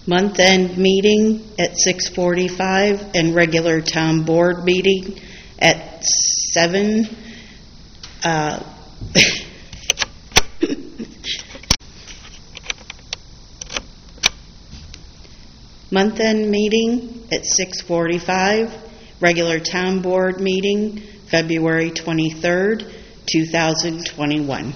Month-end meeting at 6:45 and regular town board meeting at 7. Month-end meeting at 6:45, regular town board meeting February 23rd, 2021.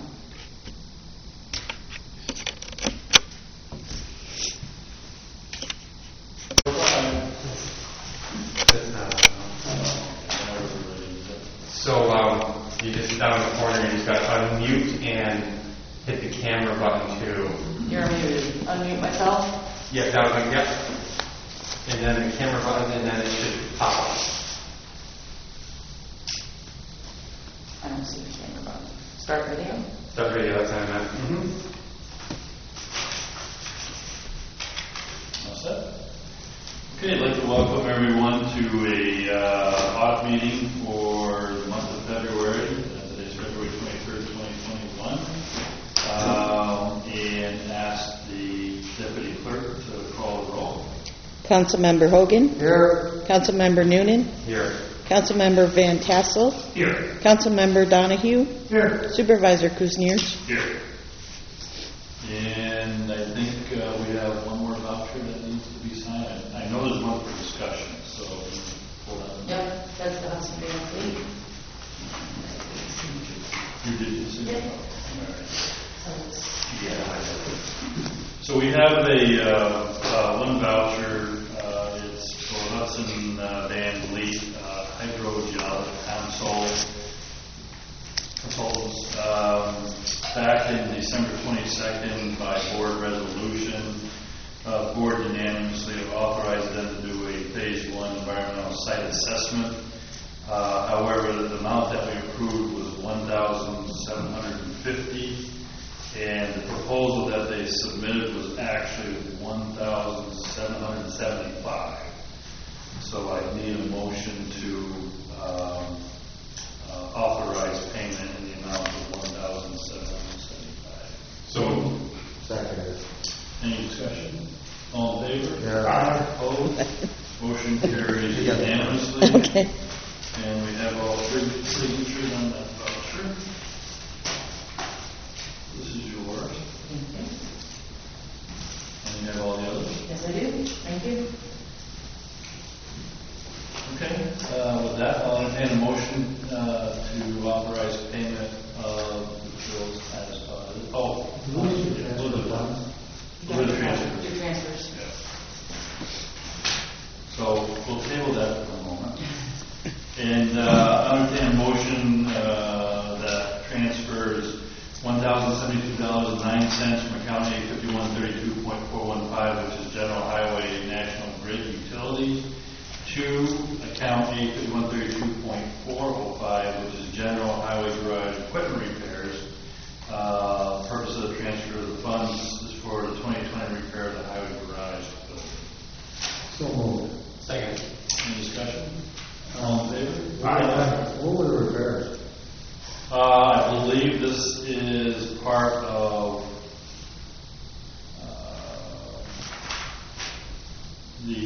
So you just down in the corner, you just got to unmute and hit the camera button too. You're muted. Unmute myself. Yeah, down like yep. And then the camera button, and then it should pop up. I don't see the camera button. Start video. Start video. That's how I meant. All set? Okay, I'd like to welcome everyone to a audit meeting for the month of February. Today's February 23rd, 2021. And ask the deputy clerk to call the roll. Councilmember Hogan. Here. Councilmember Noonan. Here. Councilmember Van Tassel. Here. Councilmember Donahue. Here. Supervisor Kuzniers. Here. And I think we have one more voucher that needs to be signed. I know there's one for discussion, so hold on. Yep, that's the house and fleet. You did see Yep. it? All right. Yeah. So we have a one voucher. It's for Hudson Van Vliet hydrogeologic consultants. Back in December 22nd, by board resolution, board unanimously authorized them to do a phase 1 environmental site assessment. However, the amount that we approved was $1,750. And the proposal that they submitted was actually $1,775. So I need a motion to authorize payment in the amount of $1,775. So. Second. Any discussion? All in favor? Yeah. Opposed? Motion carries unanimously. Okay. And we have all three signatures on that voucher. This is yours. Thank you. And you have all the others? Yes, I do. Thank you. Okay. With that, I'll entertain a motion to authorize payment of the bills as the transfers. Your transfers. Yeah. So we'll table that for a moment. And I'll entertain a motion that transfers $1,072.09 from account A 5132.415, which is General Highway National Grid Utilities, to account A 5132.405, which is General Highway Garage Equipment Repairs. Purpose of the transfer of the funds is for the 2020 repair of the highway garage building. So moved. Second. Any discussion? All in favor? What were the repairs? I believe this is part of the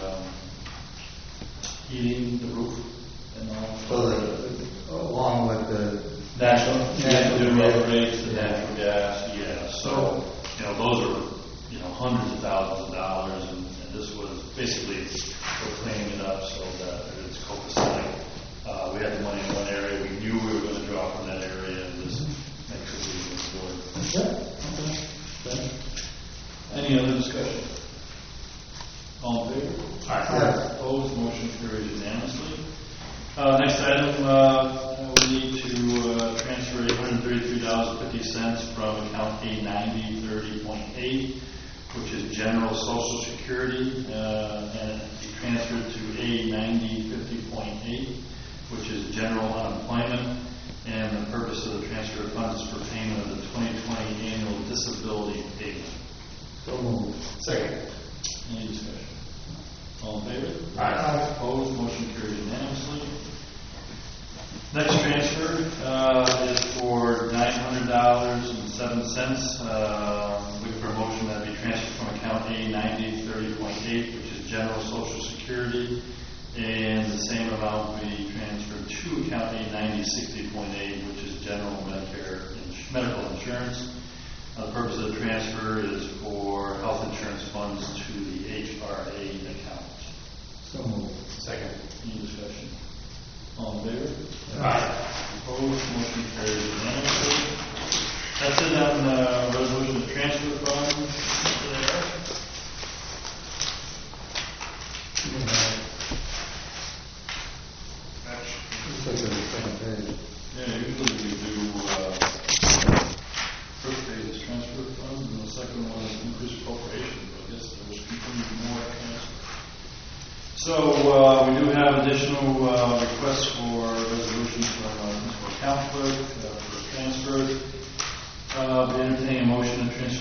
heating the roof and all. So along with the National upgrades to natural gas, yeah. So, those are, hundreds of thousands of dollars, and this was basically for cleaning it up so that it's copacetic. We had the money in one area. We knew we were going to draw from that area, and this makes it easier for it. Okay. Any other discussion? All in favor? Aye. Opposed? Motion carries unanimously. Next item, we need to transfer $833.50 from account A9030.8, which is General Social Security, and be transferred to A9050.8, which is General Unemployment. And the purpose of the transfer of funds is for payment of the 2020 annual disability payment. So moved. Second. Any discussion? All in favor? Aye. Opposed? Motion carries unanimously. Next transfer is for $900.07. Looking for a motion that be transferred from account A9030.9 90.8, which is general social security, and the same amount will be transferred to account A 9060.8, which is general medical insurance. The purpose of the transfer is for health insurance funds to the HRA account. So moved. Second. Any discussion? All in favor? Aye. Opposed, motion carries unanimously. That's it on resolution to transfer funds. There. Looks like they're the same page. Yeah, usually we do first page is transfer funds, and the second one is increased appropriation. But I guess there was continued more transfer. So we do have additional requests for resolutions from principal account clerk for transfer. Entertaining a motion to transfer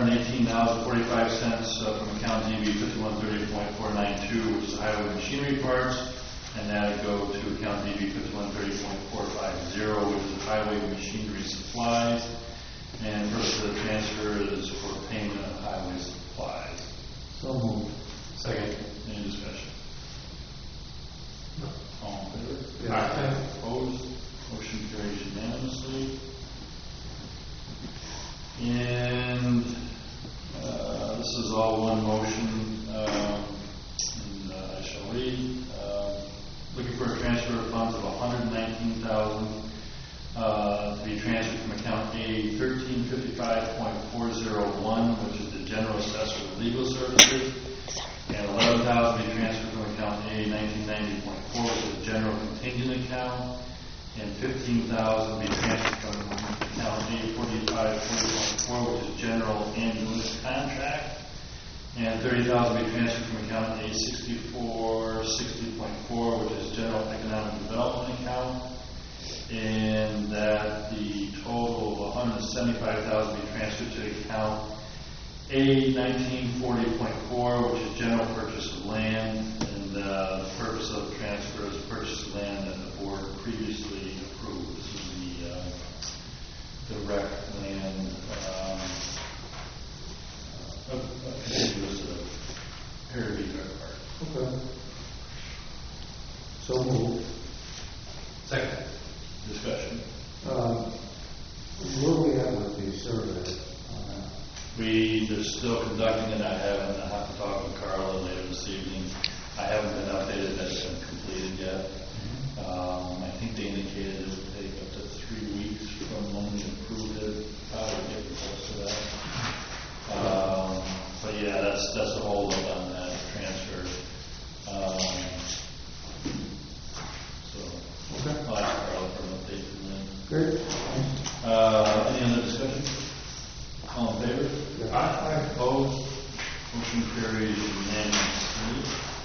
$518.45 from account DB 5130.492, which is highway machinery parts, and that would go to account DB 5130.450, which is highway machinery supplies. And first, the transfer is for payment of highway supplies. So moved. Second. Any discussion? All in favor? Yeah. Opposed? Motion carries unanimously. And this is all one motion, and I shall read. Looking for a transfer of funds of $119,000 to be transferred from account A 1355.401, which is the general assessor of legal services, and $11,000 to be transferred from account A 1990.4, which is the general contingent account, and $15,000 to be transferred from account A 4540.4, which is general ambulance contract, and $30,000 to be transferred from account A 6460.4, which is general economic development account, and that the total of $175,000 be transferred to account A 1940.4, which is general purchase of land, and the purpose of the transfer is purchase of land that the board previously approved. This is the rec land contiguous to the Heritage Rec Park. Okay. So moved. Second. Discussion. Where are we at with the survey on that? They're still conducting it. I have to talk with Carla later this evening. I haven't been updated that it's been completed yet. I think they indicated it would take up to 3 weeks from when we approved it. Probably get close to that. But yeah, that's the hold up on that transfer. So Okay. I'll ask Carla for an update from them. Great. Any other discussion? All in favor? Yeah. Aye. Opposed? Motion carries unanimously.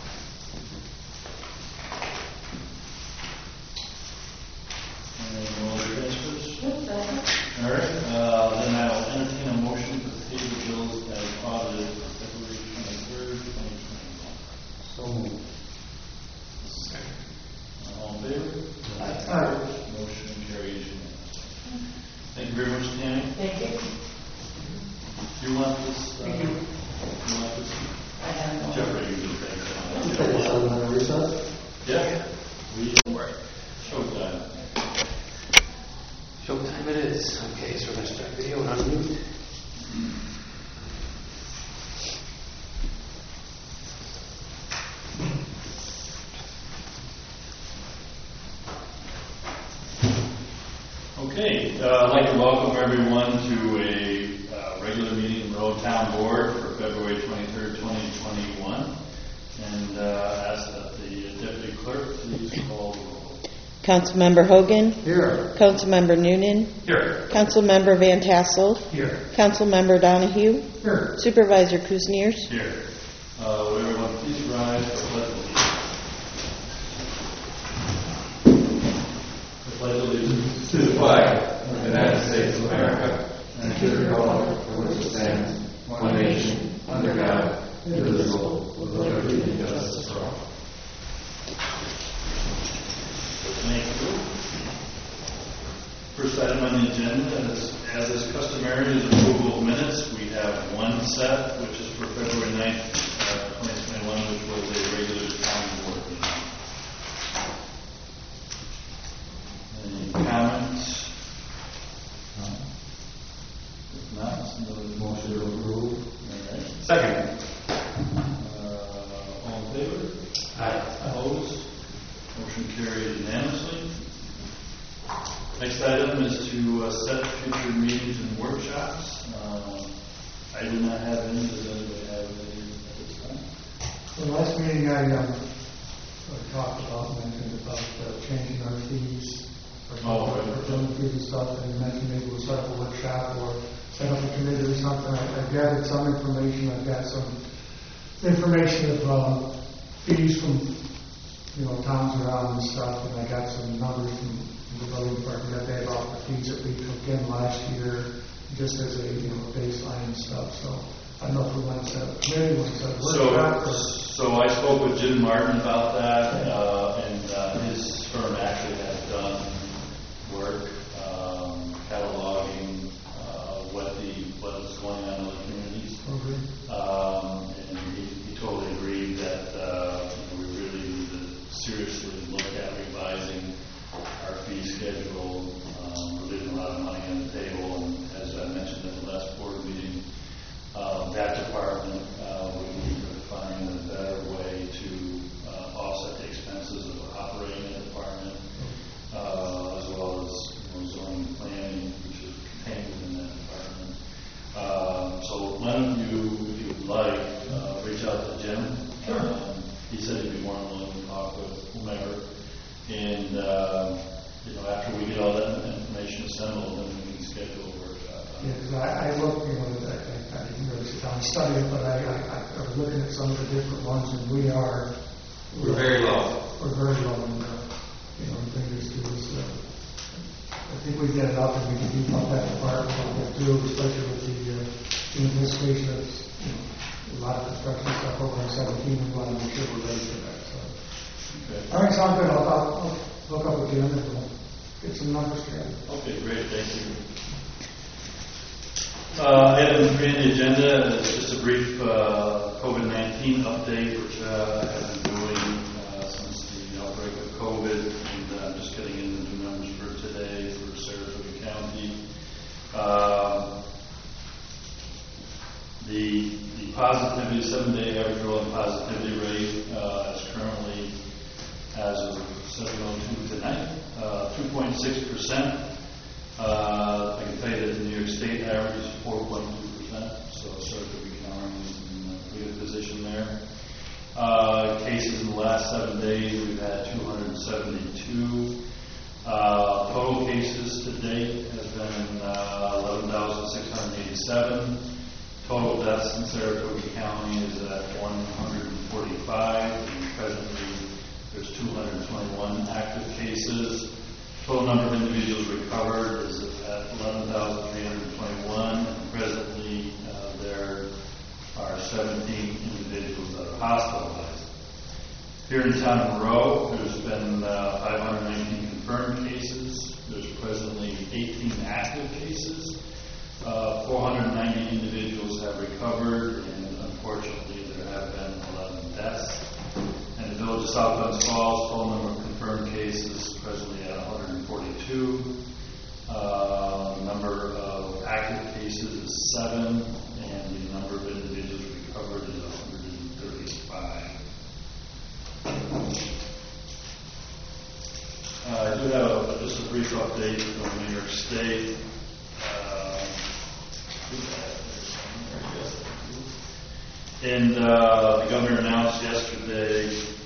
And no other transfers? All right. Then I will entertain a motion to pay the bills as audited for February 23rd, 2021. So moved. Second. All in favor? Aye. Motion carries unanimously. Thank you very much, Tammy. Thank you. Do you want this? Thank you. You want this? I have no. Jeffrey, you can take Take a it. 7-minute recess. Yeah. We showtime. Showtime it is. Okay, so we're going to start video and unmute. Okay, I'd like to welcome everyone to a regular meeting of the Road Town Board for February 23rd, 2021, and ask that the Deputy Clerk please call the roll. Councilmember Hogan. Here. Councilmember Noonan. Here. Councilmember Van Tassel. Here. Councilmember Donahue. Here. Supervisor Kuzniers. Here. Would everyone please rise for the pledge of allegiance? The pledge of allegiance to the flag of the United States of America and to the republic for which it stands, one nation, under God, indivisible, with liberty and justice for all. Thank you. First item on the agenda, as is customary, is approval of minutes. We have one set, which is for February 9th, which was a regular town board meeting. Any comments? If not, somebody Motion to approve. all right. Second. All in favor? Aye. Opposed? Motion carried unanimously. Next item is to set future meetings and workshops. I do not have any. Does anybody have any at this time? The last meeting I talked about, mentioned about changing our fees. Oh, right. For filming fees and stuff, and you mentioned maybe we'll start a workshop or set up a committee or something. I've gathered some information. I've got some information of fees from, towns around and stuff, and I got some numbers from the building department that day about the fees that we took in last year, just as a, baseline and stuff. So I don't know if we want to set up a committee, want to set up a workshop, or... So I spoke with Jim Martin about that, and his firm actually has done work cataloging what is going on in the communities. Okay. And he totally agreed that we really need to seriously look at revising our fee schedule. We're leaving a lot of money on the table, and as I mentioned at the last board meeting, that department, we need to find a better way to offset the expenses of operating a department, as well as zoning and planning, which is contained within that department. So why don't you, if you would like, reach out to Jim. Sure. He said he'd be more than willing to talk with whomever. And, after we get all that information assembled, then we can schedule a workshop. Yeah, because I looked, I didn't really sit down and study it, but I was looking at some of the different ones, and we're very low. We're very low, and, fingers to this. I think we get it up, and we can keep up that department a bit too, especially with the anticipation of, a lot of construction stuff over in 17, we want to make sure we're ready for that, so. Okay. All right, sounds good. I'll hook up with you and we'll get some numbers together. Okay, great, thank you. Item 3 on the agenda is just a brief COVID-19 update, which I have been doing since the outbreak of COVID, and I'm just getting into the new numbers for today for Saratoga County. The positivity, 7-day average rolling positivity rate is currently, as of 7:02 tonight, 2.6%. I can tell you that the New York State average is 4.2%, so Saratoga County is in a pretty good position there. Cases in the last 7 days, we've had 272. Total cases to date has been 11,687. Total deaths in Saratoga County is at 145, and presently there's 221 active cases. Total number of individuals recovered is at 11,321, and presently there are 17 individuals that are hospitalized. Here in town of Monroe, there's been 519 confirmed cases. There's presently 18 active cases. 490 individuals have recovered, and unfortunately there have been 11 deaths. And the village of South Glens Falls, total number of confirmed cases presently at 142. Number of active cases is 7, and the number of individuals recovered is 135. I do have just a brief update from New York State. And the governor announced yesterday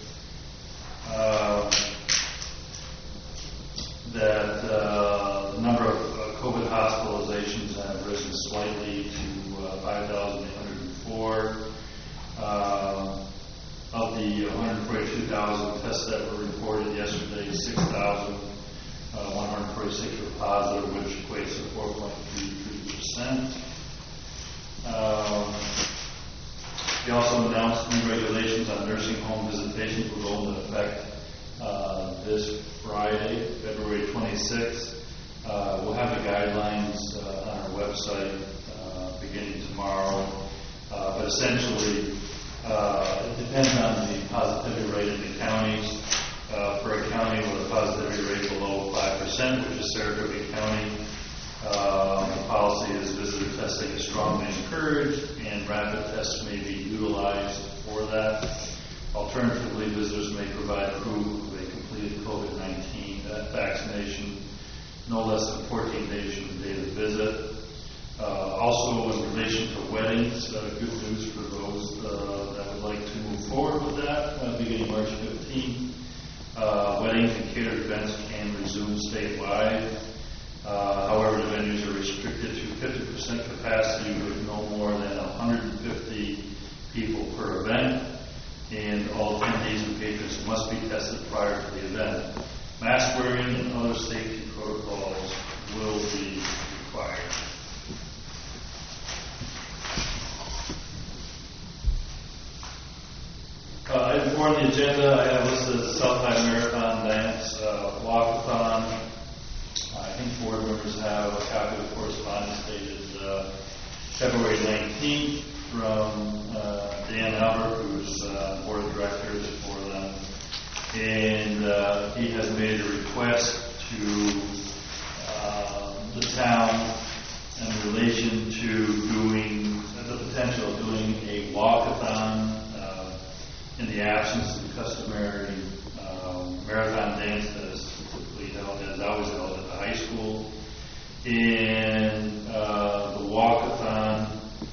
that the number of COVID hospitalizations have risen slightly to 5,804. Of the 142,000 tests that were reported yesterday, 6,146 were positive, which equates to 4.33%. He also announced new regulations on nursing home visitations will go into effect this Friday, February 26th. We'll have the guidelines on our website beginning tomorrow. But essentially, It depends on the positivity rate in the counties. For a county with a positivity rate below 5%, which is Saratoga County, the policy is visitor testing is strongly encouraged, and rapid tests may be utilized for that. Alternatively, visitors may provide proof of a completed COVID-19 vaccination no less than 14 days from the date of visit. Also, in relation to weddings, good news for those that would like to move forward with that, beginning March 15th. Weddings and catered events can resume statewide. However, the venues are restricted to 50% capacity with no more than 150 people per event, and all attendees and patrons must be tested prior to the event. Mask wearing and other safety protocols will be required. Item 4 on the agenda, I have listed the Southside Marathon Dance Walkathon. I think board members have a copy of the correspondence dated February 19th from Dan Albert, who's board of directors for them. And he has made a request to the town in relation to doing the potential of doing a walkathon in the absence of the customary marathon dance that is typically held, that is always held at the high school. And the walkathon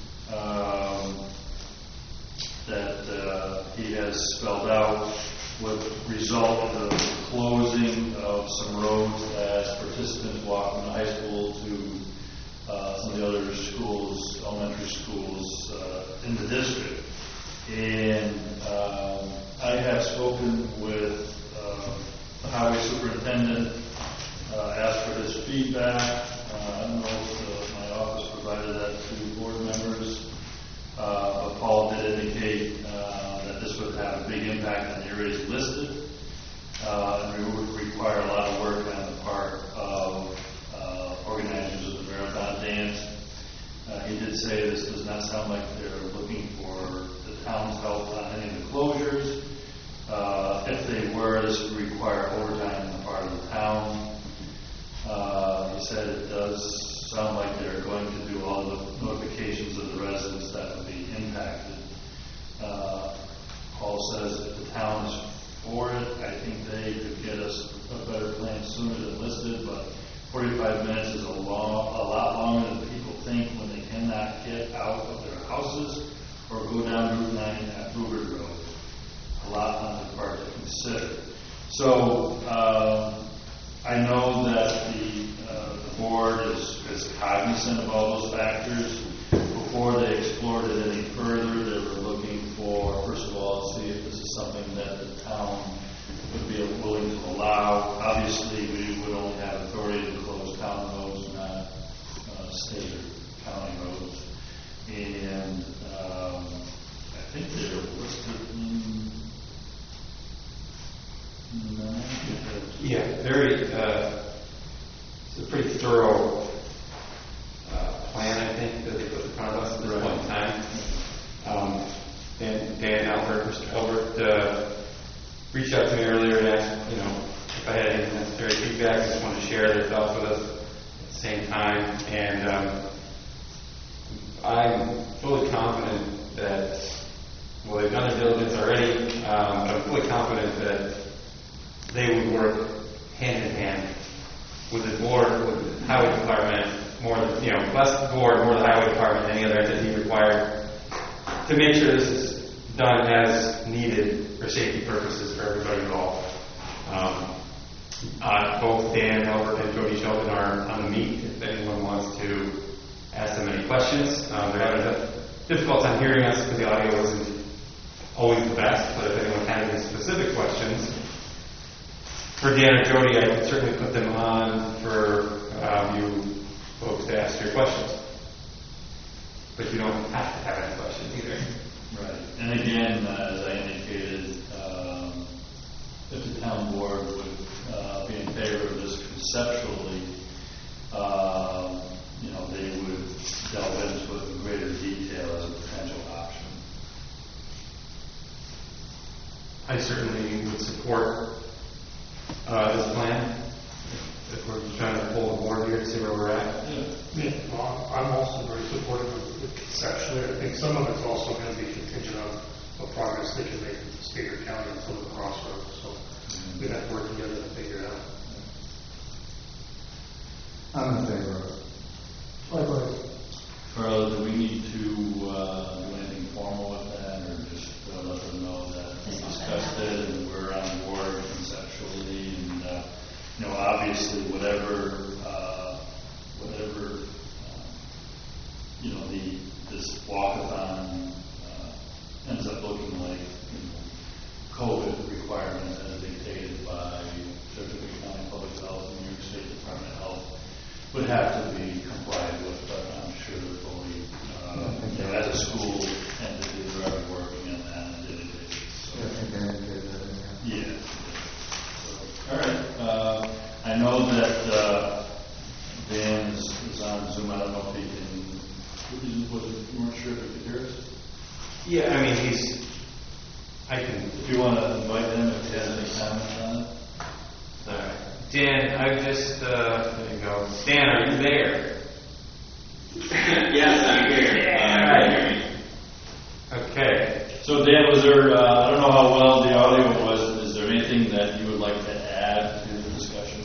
that he has spelled out would result in the closing of some roads as participants walk from the high school to some of the other schools, elementary schools in the district. And I have spoken with the highway superintendent, asked for his feedback. I don't know if my office provided that to board members, but Paul did indicate that this would have a big impact on the areas listed, and it would require a lot of work on the part of organizers of the marathon dance. He did say this does not sound like they're looking for the town's help on any of the closures. If they were, this would require overtime on the part of the town. He said it does sound like they're going to do all the notifications of the residents that would be impacted. Paul says if the town is for it, I think they could get us a better plan sooner than listed, but 45 minutes is a lot longer than people think when they cannot get out of their houses or go down Route 9 at Bluebird Road. A lot on the part to consider. So I know that the board is cognizant of all those factors. Before they explored it any further, they were looking for, first of all, see if this is something that the town would be willing to allow. Obviously, we would only have authority to close town roads, not state or county roads. And I think they're listed in... Yeah, very, it's a pretty thorough plan, I think, that they put in front of us at this point in time. Dan Albert, Mr. Albert, reached out to me earlier and asked, if I had any necessary feedback. I just wanted to share their thoughts with us at the same time. And I'm fully confident that, well, they've done their diligence already, but I'm fully confident that they would work hand in hand with the board, with the highway department, less the board, more the highway department than any other entity required to make sure this is done as needed for safety purposes for everybody involved. Both Dan Albert and Jody Shelton are on the meet if anyone wants to ask them any questions. They're having a difficult time hearing us because the audio isn't always the best, but if anyone has any specific questions for Dan or Jody, I can certainly put them on for you folks to ask your questions. But you don't have to have any questions either. Right. And again, as I indicated, if the town board would be in favor of this conceptually, they would delve into it in greater detail as a potential option. I certainly would support this plan. If we're trying to pull the board here to see where we're at. Yeah, well, I'm also very supportive of it conceptually. I think some of it's also going to be contingent on what progress they can make with the state or county on some of the crossroads. So we'd have to work together to figure it out. I'm in favor of it. Likewise. Carla, do we need to do anything formal with that, or just let them know that we discussed it and we're on board conceptually, and obviously whatever this walkathon ends up looking like, COVID requirements as dictated by Certificate County Public Health and New York State Department of Health would have to be complied with, but I'm sure they're fully, as a school entity, they're already working on that on a daily basis. So, I think I indicated that, yeah. So, all right. I know that Dan is on Zoom. I don't know if he can. Weren't sure if he could hear us. Yeah, I mean, I can. If you want to invite him, if he has any comments on it. Dan, I just, there you go. Dan, are you there? Yes, I'm here. Okay. So Dan, was there, I don't know how well the audio was, is there anything that you would like to add to the discussion?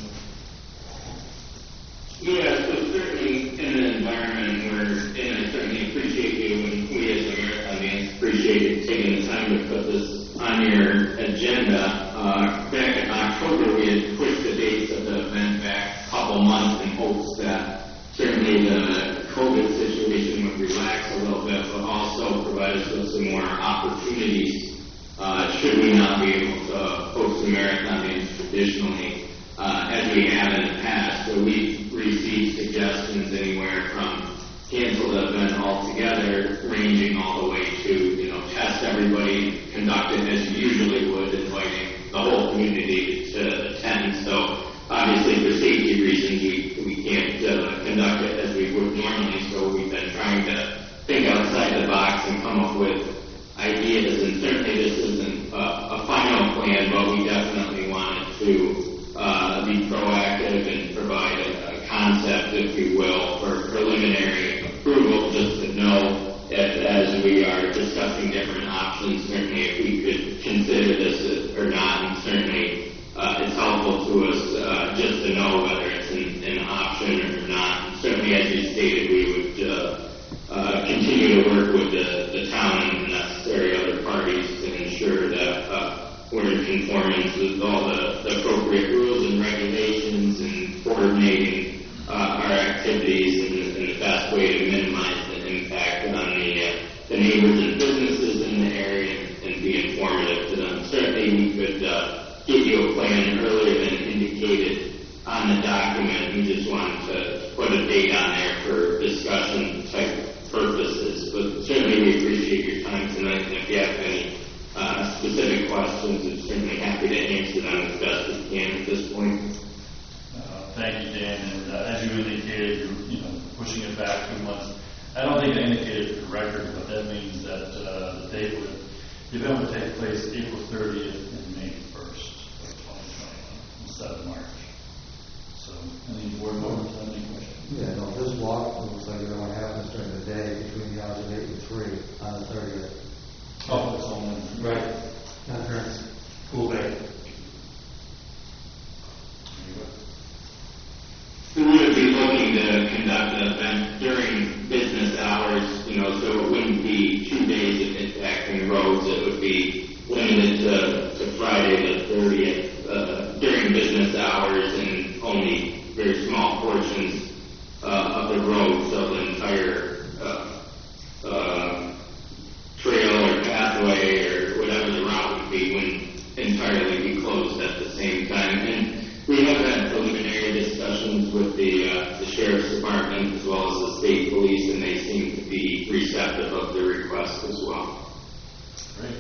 Yeah, so certainly in an environment where, and I certainly appreciate you and we as Americans appreciate you taking the time to put this on your agenda. Back in October, we had pushed the dates of the event back a couple months in hopes that certainly the COVID situation would relax a little bit, but also provide us with some more opportunities should we not be able to host the Marathon Games traditionally as we have in the past. So we've received suggestions anywhere from cancel the event altogether, ranging all the way to, test everybody, conduct it as you usually would, inviting the whole community to attend. So obviously for safety reasons, we can't conduct it as we would normally. So we've been trying to think outside the box and come up with ideas. And certainly this isn't a final plan, but we definitely wanted to be proactive and provide a concept, if you will, for preliminary approval, just to know as we are discussing different options, certainly if we could consider this or not, and certainly it's helpful to us just to know whether it's an option or not. And certainly, as you stated, we would continue to work with the town and the necessary other parties to ensure that we're in conformance with all the appropriate rules and regulations and coordinating our activities in the best way to minimize the impact on the neighbors and businesses in the area and be informative to them. Certainly, we could give you a plan earlier than indicated on the document. We just wanted to put a date on there for discussion type purposes. But certainly, we appreciate your time tonight. And if you have any specific questions, I'm certainly happy to answer them as best we can at this point. Thank you, Dan. And as you indicated, you're pushing it back 2 months. I don't think I indicated for the record, but that means that the event would take place April 30th and May 1st of 2021 instead of March. So, any board members have any questions? Yeah, no, this walk looks like it only happens during the day between the hours of 8 and 3 on the 30th. Oh, it's only Right. Not during Cool day. We would be looking to conduct the event during business hours, so it wouldn't be 2 days of impacting roads. It would be limited to Friday the 30th during business hours and only very small portions of the road, so the entire trail or pathway or whatever the route would be wouldn't entirely be closed at the same time. And we have had preliminary discussions with the Sheriff's Department as well as the state police, and they seem to be receptive of the request as well. Great.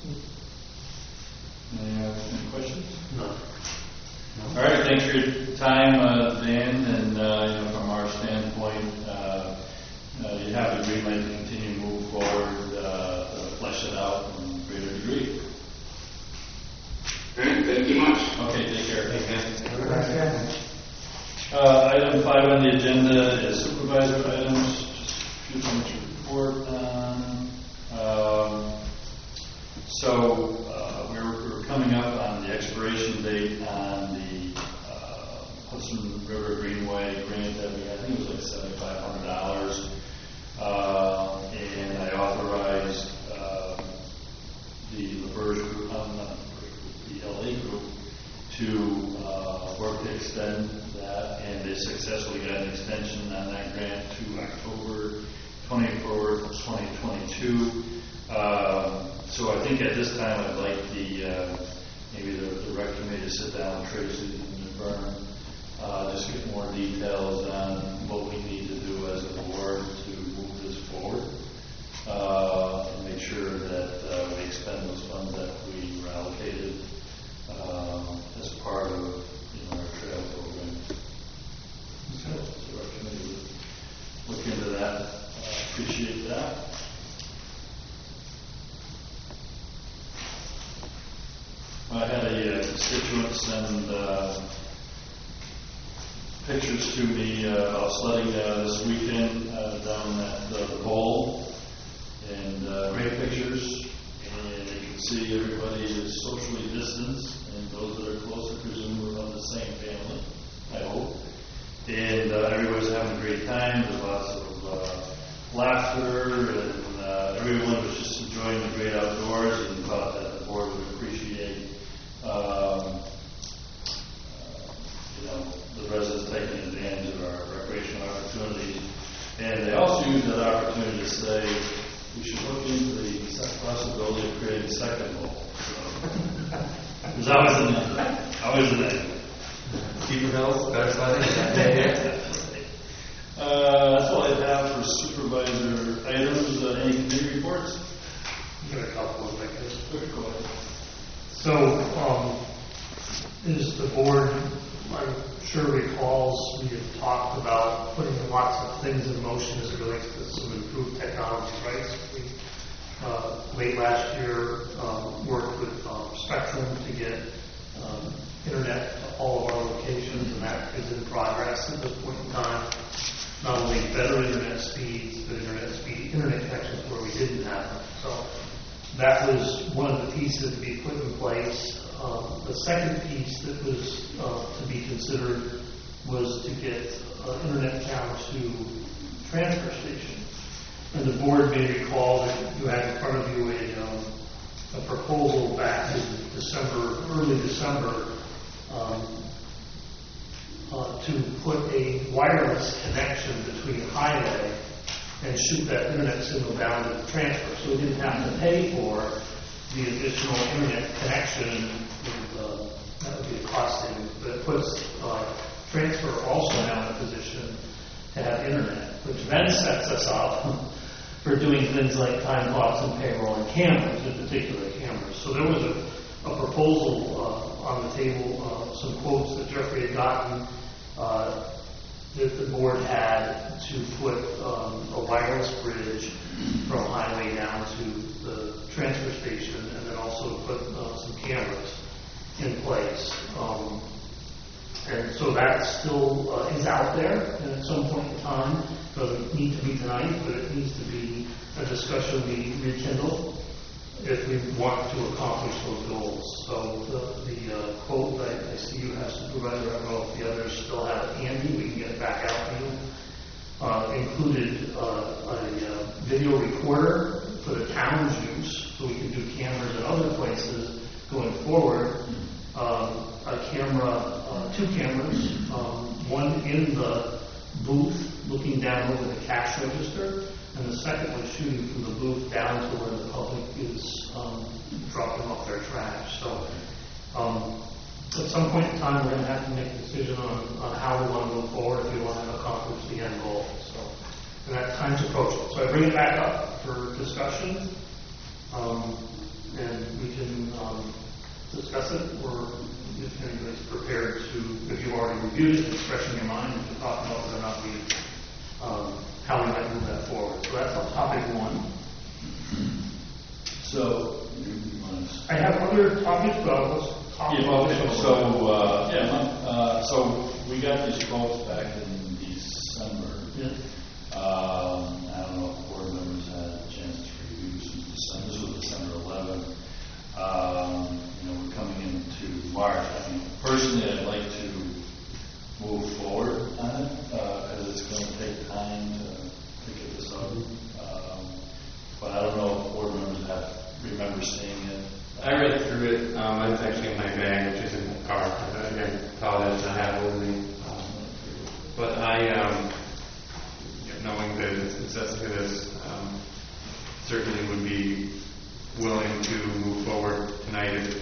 Any questions? No. All right, thanks for your time, Dan, and from our standpoint, you have the green light to continue to move forward, flesh it out in a greater degree. Thank you much. Okay, take care. Thanks, man. Okay. Item 5 on the agenda is supervisor items. Just a few things to report on. We're coming up on the expiration date on the Hudson River Greenway grant that we had. I think it was like $7,500. And I authorized the LaBerge group, the LA group, to work to extend that, and they successfully got an extension on that grant to October 24th, 2022. So I think at this time I'd like maybe the rec committee to sit down with Tracy and Vern, just get more details on what we need to do as a board to move this forward, and make sure that we expend those funds that we were allocated as part of our trail program. So the rec committee would look into that. Appreciate that. I had a constituent send pictures to me about sledding this weekend down at the bowl, and great pictures, and you can see everybody is socially distanced, and those that are close, I presume, we're of the same family, I hope. And everybody's having a great time. There's lots of laughter, and everyone was just enjoying the great outdoors, and thought that the board would appreciate the residents taking advantage of our recreational opportunities. And they also use that opportunity to say we should look into the possibility of creating a second bowl. So, there's always a negative. Steeper hills, better sledding. That's all I have for supervisor items. Any committee reports? I've got a couple of things. Go ahead. So, is the board, I'm sure recalls, we have talked about putting lots of things in motion as it relates to some improved technology, right? We, late last year, worked with Spectrum to get internet to all of our locations, and that is in progress at this point in time. Not only better internet speeds, but internet connections where we didn't have them. So that was one of the pieces to be put in place. The second piece that was to be considered was to get internet down to transfer station. And the board may recall that you had in front of you a proposal back in December, early December, to put a wireless connection between highway and shoot that internet signal down to the transfer, so we didn't have to pay for the additional internet connection. That would be a cost savings, but it puts transfer also now in a position to have internet, which then sets us up for doing things like time clocks and payroll and cameras, in particular cameras. So there was a proposal on the table, some quotes that Jeffrey had gotten, that the board had to put a wireless bridge from highway down to the transfer station, and then also put some cameras in place. And so that still is out there, and at some point in time, doesn't need to be tonight, but it needs to be a discussion we rekindle if we want to accomplish those goals. So the quote that I see you have, Supervisor, I don't know if the others still have it handy, we can get it back out to you. Included a video recorder for the town's use, so we can do cameras in other places going forward. A camera, two cameras, one in the booth looking down over the cash register, and the second one shooting from the booth down to where the public is dropping off their trash. So at some point in time, we're going to have to make a decision on how we want to move forward if we want to accomplish the end goal. So, and that time's approaching. So I bring it back up for discussion, and we can discuss it, or if anybody's prepared to, if you've already reviewed it, expressing your mind, and to talk about whether or not we, how we might move that forward. So that's on topic one. So, I have other topics, but let's So we got these quotes back in December. I don't know if board members had a chance to review since December. This was December 11th. We're coming into March. I mean, personally, I'd like to move forward on it because it's going to take time to get this out. But I don't know if board members remember seeing it. I read through it. It's actually in my bag, which is in the car. I apologize, I have it with me. But knowing the necessity of this, certainly would be willing to move forward tonight if,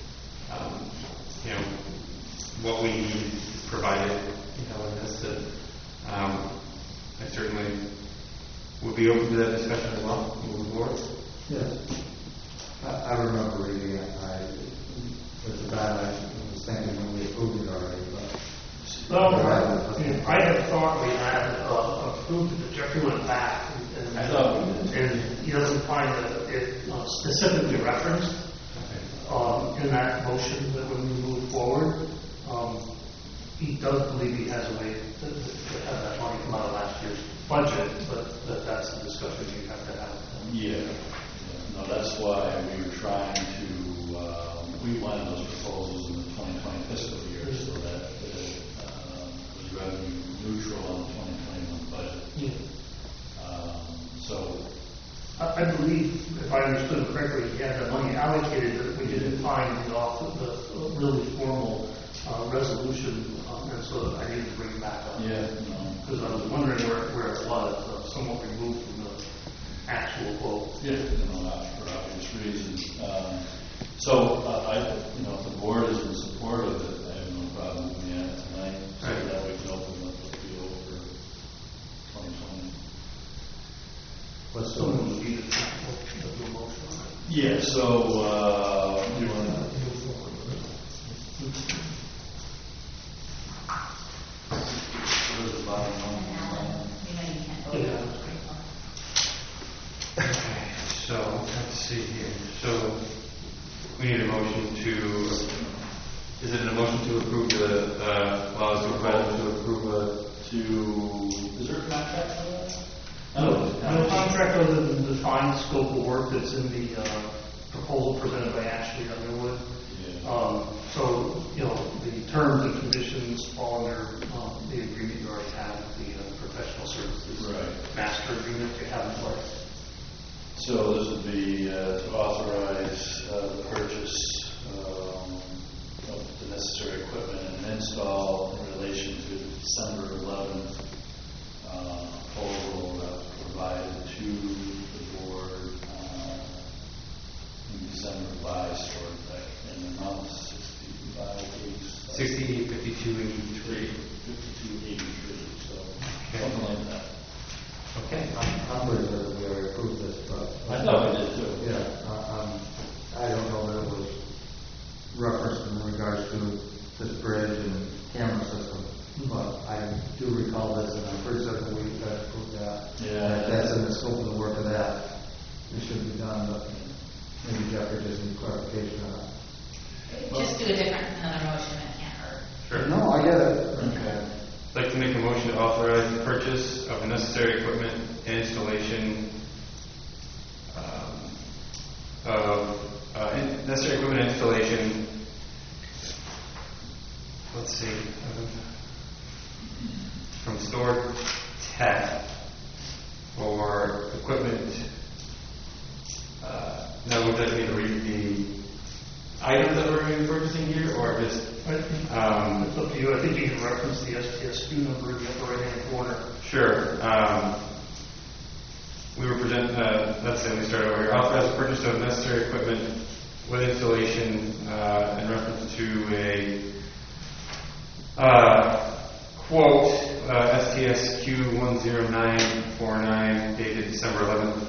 what we need provided, in this. That I certainly would be open to that discussion as well, moving forward. Yes. I remember reading it. It's a bad I was thinking when we approved it already. Well, I had thought we had approved it, but Jeffrey went back and he doesn't find that it specifically referenced in that motion that when we move forward, he does believe he has a way to have that money come out of last year's budget, but that's a discussion you have to have. Yeah. No, that's why we were trying to, we wanted those proposals in the 2020 fiscal year so that it was revenue neutral on the 2021 budget. Yeah. So I believe, if I understood correctly, he had the money allocated, but we didn't find the really formal resolution, and so I needed to bring it back up. Yeah. Because I was wondering where it was, somewhat removed from the actual quote. Yeah, for obvious reasons. If the board is in support of it, I have no problem moving it tonight, so that we can open up the field for 2020. What's So we need a motion on it. Yeah, so you want to Move forward with it. what is the bottom line? So, let's see here. So, we need a motion to, is it a motion to approve allow us to approve Is there a contract for that? No contract other than the defined scope of work that's in the proposal presented by Ashley Underwood. Yeah. The terms and conditions fall under the agreement you already have with the professional services master agreement you have in place. So this would be to authorize the purchase of the necessary equipment and install in relation to December 11th proposal provided to the board in December by sort of in the amount of 685283. 5283. So something like that. Okay. I'm pretty sure that we already approved this, but I thought we did too. yeah, I don't know that it was referenced in regards to this bridge and camera system, but I do recall this, and I'm pretty certain we approved that. Yeah. If that's in the scope of the work of that, it should be done, but maybe Jeffrey just needs clarification on that. Just do another motion, it can't hurt. Sure. No, I get it. Okay. I'd like to make a motion to authorize the purchase of the necessary equipment and installation necessary equipment and installation. Let's see, from Store Tech for equipment. Now, would that be to read the items that we're going to be purchasing here, or just? It's up to you. I think you can reference the STSQ number in the upper right-hand corner. Sure. We were let's say we start over here. Authorize the purchase of necessary equipment with installation in reference to a quote, STSQ 10949, dated December 11th.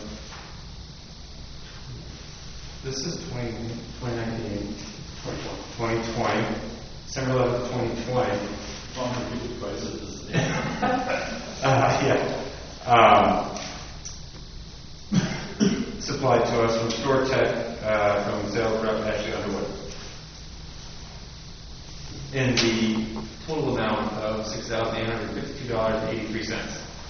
This is 2019. 2020. December 11th, 2020. Supplied to us from Store Tech, from sales rep Ashley Underwood. in the total amount of $6,852.83.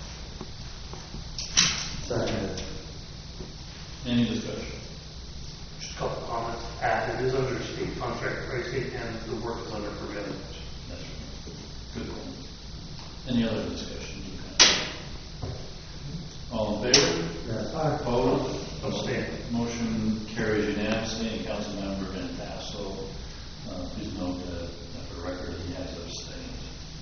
Second. Any discussion? Just a couple comments. It is under state contract pricing and the work is under permitting. That's right. Good point. Any other discussion? All in favor? Yes. Opposed? Abstain. Motion carries unanimously, and Councilmember Van Tassel, please note that for the record he has abstained.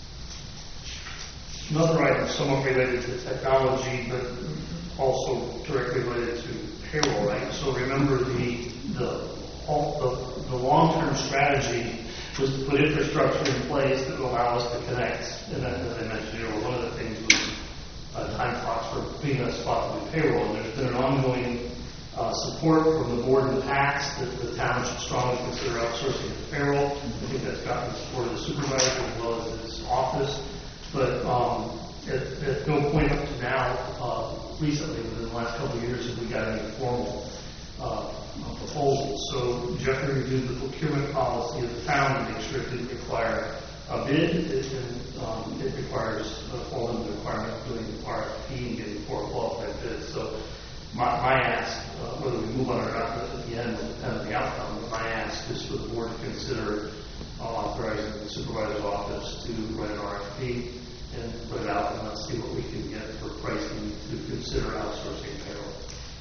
Another item somewhat related to technology, but also directly related to payroll, right? So remember the long-term strategy was to put infrastructure in place that would allow us to connect. And then, as I mentioned, one of the things was time clocks for being a spot to do payroll. And there's been an ongoing support from the board in the past that the town should strongly consider outsourcing the payroll. I think that's gotten the support of the supervisor as well as his office. But at no point up to now, recently, within the last couple of years, have we got any formal proposals. So Jeffrey reviewed the procurement policy of the town to make sure it didn't require a bid. It requires a full requirement of doing the RFP and getting 4 qualified bids. So my ask, whether we move on or not at the end will depend on the outcome, but my ask is for the board to consider authorizing the supervisor's office to write an RFP and put it out, and let's see what we can get for pricing to consider outsourcing payroll.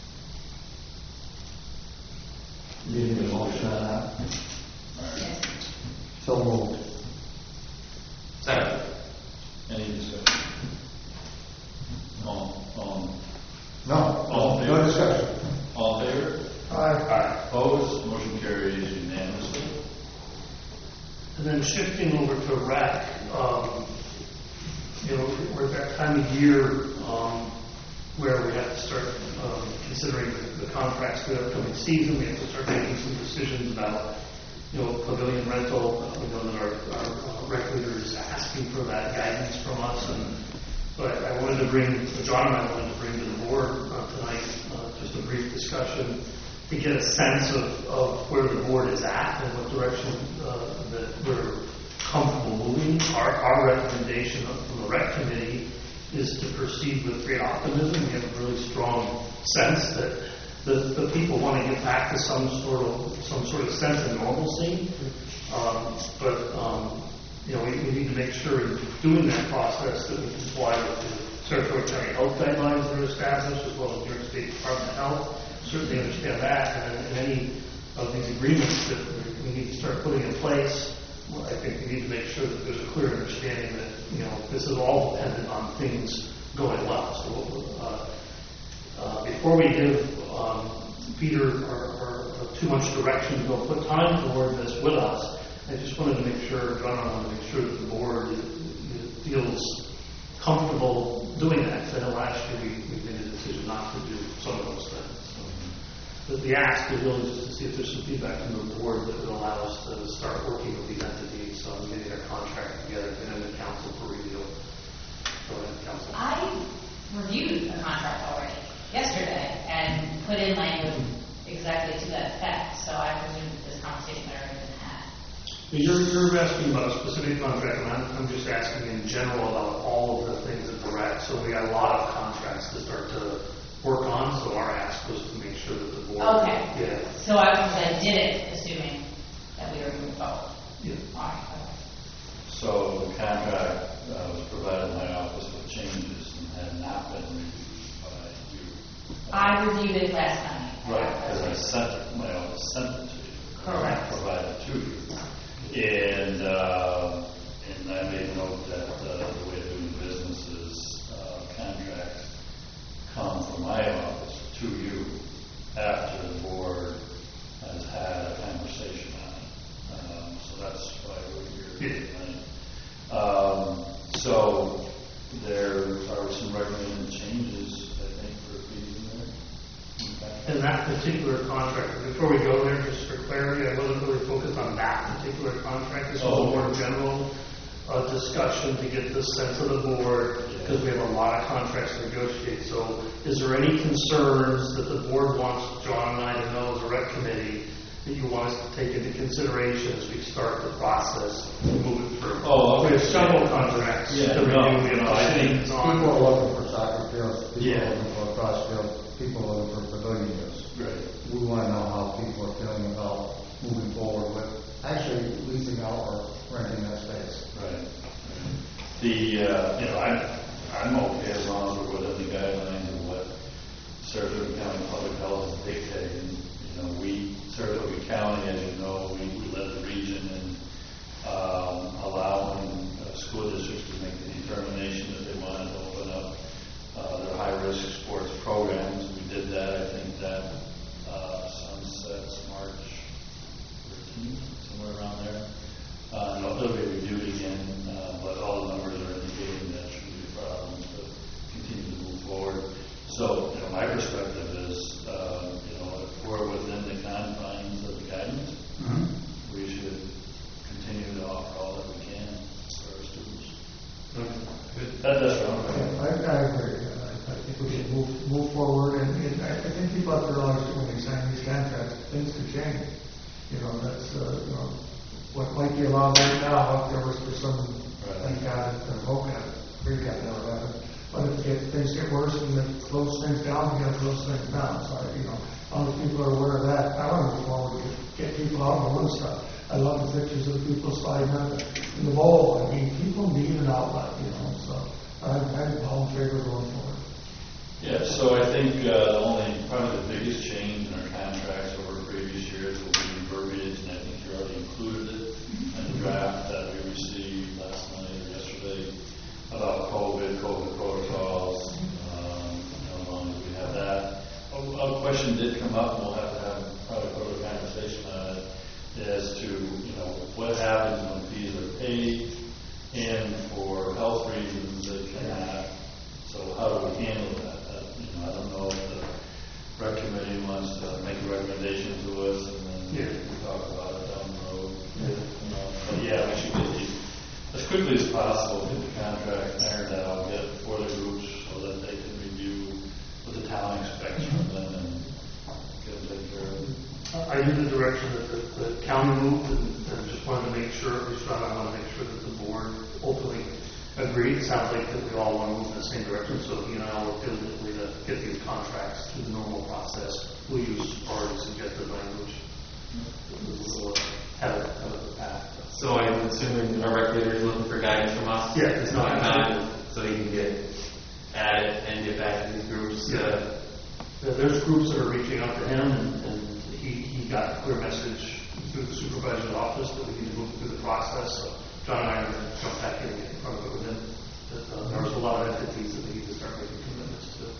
You need a motion on that? So moved. Second. Any discussion? No, All in no favor? discussion. All in favor? Aye. Opposed? Motion carries unanimously. And then shifting over to rec, we're at that time of year where we have to start considering the contracts for the upcoming season. We have to start making some decisions about, pavilion rental. We know that our rec leader is asking for that guidance from us. But I wanted to John and I wanted to bring to the board tonight just a brief discussion to get a sense of where the board is at and what direction that we're comfortable moving. Our recommendation from the rec committee is to proceed with great optimism. We have a really strong sense that the people want to get back to some sort of sense of normalcy. We need to make sure in doing that process that we comply with the Sarasota County health guidelines that are established, as well as New York State Department of Health. Certainly understand that, and any of these agreements that we need to start putting in place, I think we need to make sure that there's a clear understanding that this is all dependent on things going well. So before we give Peter too much direction to go put time toward this with us, I just wanted to make sure, John, I wanted to make sure that the board feels comfortable doing that. Because I know last year we made a decision not to do some of those things. But the ask is really just to see if there's some feedback from the board that would allow us to start working with these entities on getting our contract together and then the council for review. Go ahead, council. I reviewed the contract already yesterday and put in language exactly to that effect. So I presume that this conversation had already been had. You're asking about a specific contract, and I'm just asking in general about all of the things that we're at. So we got a lot of contracts to start to work on, so our ask was to make sure that the board... Okay. Yeah. So I did it assuming that we were moving forward. Yeah. All right. Okay. So the contract was provided in my office with changes and had not been reviewed by you. I reviewed it last night. Right, because I sent it, my office sent it to you. Correct. Provided to you. And I made note that the way of doing business is contracts come from my office to you after the board has had a conversation on it. So that's why we're here tonight. So there are some recommended changes, I think, for fees in there. In that particular contract, before we go there, just for clarity, I wasn't really focused on that particular contract. This was a more general discussion to get the sense of the board, because we have a lot of contracts to negotiate. So is there any concerns that the board wants John and I to know as a rec committee that you want us to take into consideration as we start the process to move it through? Oh, okay. We have several contracts Yeah, to no, review. We have no, I think things on. People are looking for soccer fields, people Yeah. are looking for cross fields, people are looking for pavilion use. Right. We want to know how people are feeling about moving forward with actually leasing out or renting that space. Right. I'm okay as long as we're within the guidelines of what Saratoga County Public Health is dictating. Saratoga County, as you know, we led the region in allowing school districts to make the determination that they wanted to open up their high-risk sports programs. We did that. I think that sunsets March 13th, somewhere around there. It'll be reviewed again, but all the numbers are indicating that shouldn't be a problem to continue to move forward. So, my perspective is, if we're within the confines of the guidance, we should continue to offer all that we can for our students. That's what I'm thinking. I agree. I think we should move forward, and I think people have to realize that when they sign these contracts, things could change. That's, what might be allowed right now, if there was for some, thank God, OCAP, pre-cap never happened. But if things get worse and they close things down, you gotta close things down. So, as long as people are aware of that, I want to move forward to get people out and doing stuff. I love the pictures of the people sliding in the bowl. I mean, people need an outlet, so I'm all in favor of going forward. Yeah, so I think probably the biggest change in our contracts over previous years will be verbiage, and I think you already included it in the draft that we received last night or yesterday about COVID protocols. As long as we have that. A question did come up, and we'll have to have probably further conversation on it, as to what happens when fees are paid, and for health reasons they cannot. So how do we handle that? I don't know if the rec committee wants to make a recommendation to us, and then we talk about it down the road. But we should get these as quickly as possible, get the contract ironed out, get it for the groups so that they can review what the town expects from them and get them taken care of. I knew the direction that the county moved, and just wanted to make sure, at least I want to make sure that the board ultimately agreed. It sounds like that we all want to move in the same direction, so I will diligently to get these contracts through the normal process. We'll use already suggested language. We'll have a path. So I'm assuming our regulator is looking for guidance from us? Yeah, it's not. So he can get at it and get back to these groups? There's groups that are reaching out to him, and he got a clear message through the supervisor's office that we need to move through the process. So John and I are going to jump back in and get in front of it with him. There was a lot of entities that we need to start making commitments to.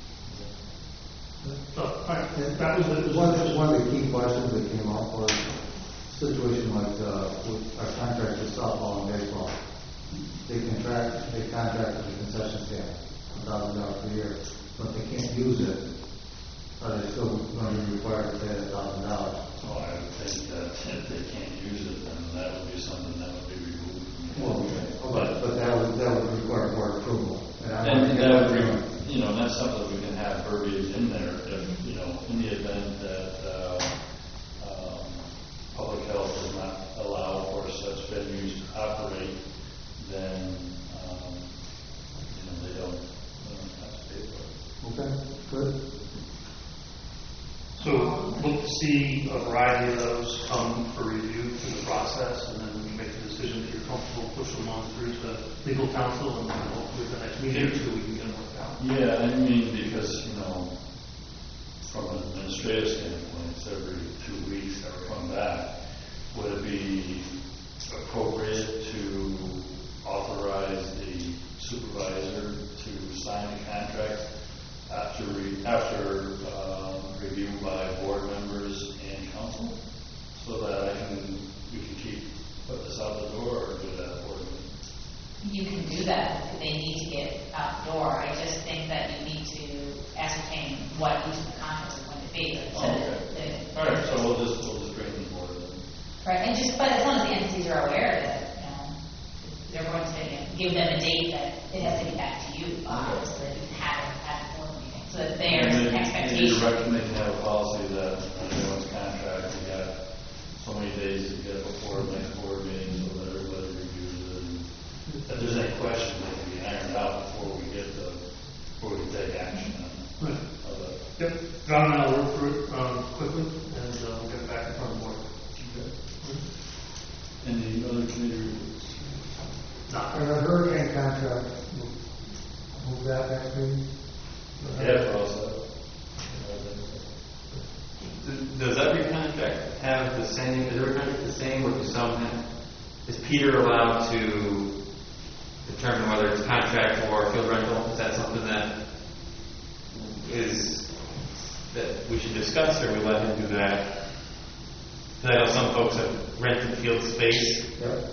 So, all right, that was it. One of the key questions that came up was a situation like with our contracts with softball and baseball. They contract with the concession stand, $1,000 per year, but they can't use it. Are they still going to be required to pay $1,000? Oh, I would think that if they can't use it, then that would be something that would be removed from the But that would require board approval. And that would that's something we can have verbiage in there. If in the event that public health does not allow for such venues to operate, then they don't have to pay for it. Okay, good. So look to see a variety of those come for review through the process, and then when you make the decision that you're comfortable, push them on through to legal counsel, and then hopefully the next meeting or two we can get them worked out. Yeah, I mean, because, from an administrative standpoint, it's every 2 weeks that we're coming back. Would it be appropriate to authorize the supervisor to sign the contract after review by board members and council, so that we can put this out the door, or do that board meeting? You can do that if they need to get out the door. I just think that you need to ascertain what each of the contracts are going to be. Okay. All right, so we'll just bring the board then. Right, but as long as the entities are aware that they're going to give them a date that it has to be back to you, so that you can have it at the board meeting, so that there's an expectation. They can have a policy that anyone's contract, you got does every contract have the same, is every contract the same, or does some have, is Peter allowed to determine whether it's contract or field rental? Is that something that we should discuss, or we let him do that? Because I know some folks have rented field space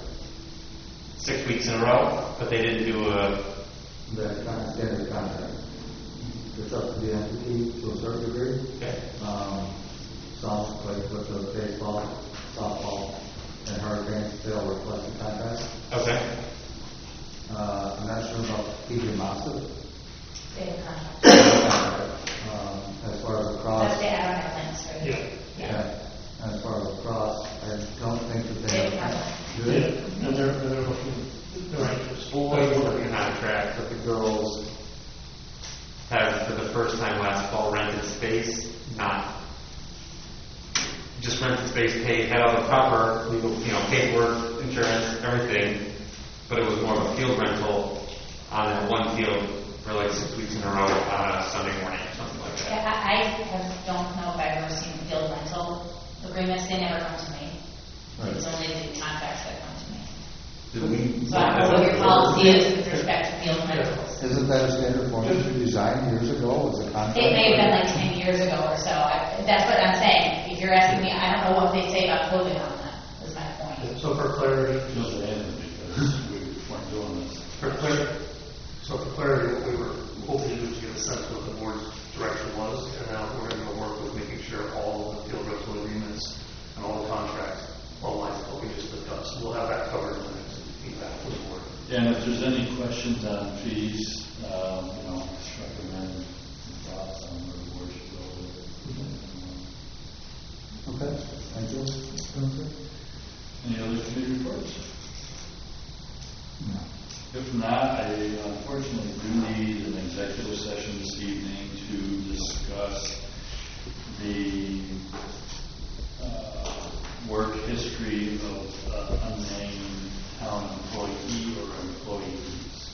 6 weeks in a row, but they didn't do That's not standard contract. It's up to the entity to a certain degree. Okay. Some, like with the baseball, softball, and hurricanes, they'll request a contract. Okay. I'm not sure about PJ Massa. They have a contract. As far as across. That's the Arrowhead links, right? Yeah. As far as across, I don't think that they They have. have Do they? And they're looking, they're anxious. Boys working contract, but the girls have, for the first time last fall, rented space, not just rented space, had all the proper legal, paperwork, insurance, everything, but it was more of a field rental on that one field for like 6 weeks in a row on a Sunday morning or something like that. I don't know if I've ever seen field rental agreements. They never come to me. Right. It's only the contracts that come to me. Did we? So I don't know what your policy is with respect to field rentals. Isn't that a standard formula we designed years ago as a contract? It may have been like 10 years ago or so. That's what I'm saying. If you're asking me, I don't know what they say about clothing on that, is my point. So for clarity, No, they haven't, because we weren't doing this. for clarity, what we were hoping to do is get a sense of what the board's direction was, and now we're going to work with making sure all of the field rental agreements and all the contracts align with what we just discussed. We'll have that covered in the next feedback with the board. And if there's any questions on fees, just recommend your thoughts on where the board should go with it. Okay, thank you. Any other committee reports? No. If not, I unfortunately do need an executive session this evening to discuss the work history of unnamed town employee or employees.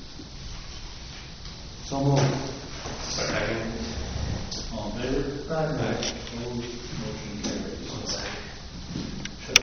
So moved. Second. All in favor? Aye. Opposed? Motion